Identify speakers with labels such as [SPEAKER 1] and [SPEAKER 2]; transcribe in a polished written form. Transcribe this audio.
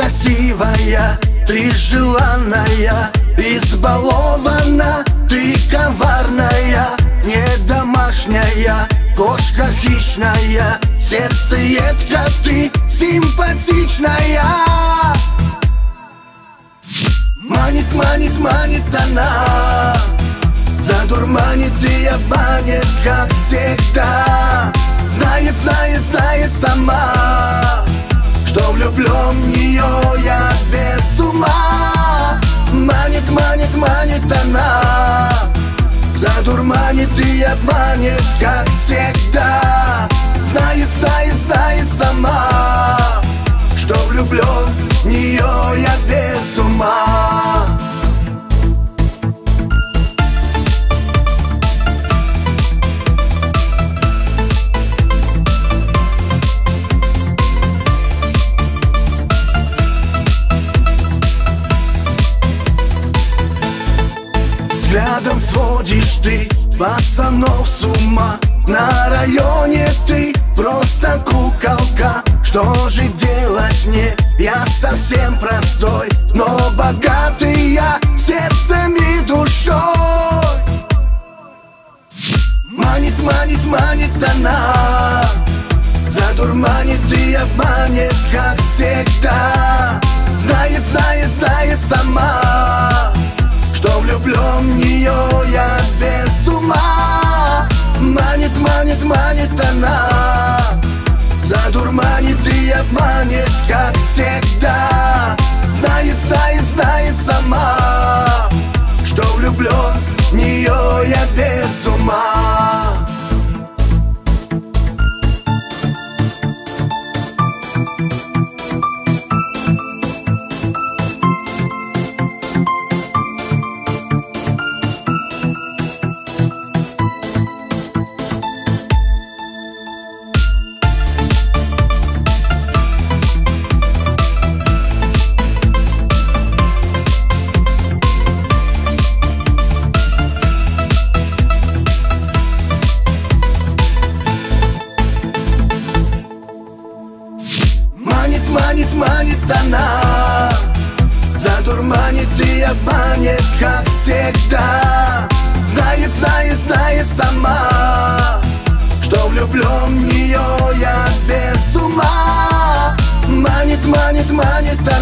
[SPEAKER 1] красивая, ты желанная, избалована, ты коварная, не домашняя, кошка хищная, сердцеедка, ты симпатичная. Манит, манит, манит она, задурманит и обманет, как всегда. Знает, знает, знает сама, что влюблен в нее я без ума. Манит, манит, манит она, задурманит и обманет, как всегда. Знает, знает, знает сама, что влюблен в нее я без ума. Взглядом сводишь ты пацанов с ума. На районе ты просто куколка. Что же делать мне? Я совсем простой, но богатый я сердцем и душой. Манит, манит, манит она, задурманит и обманет, как всегда. Знает, знает, знает сама, что влюблен в нее я без ума. Манит, манит, манит она, задурманит и обманет, как всегда. Знает, знает, знает сама, что влюблен в нее я без ума. Манит, манит она, задурманит и обманет, как всегда. Знает, знает, знает сама, что влюблен в нее я без ума. Манит, манит, манит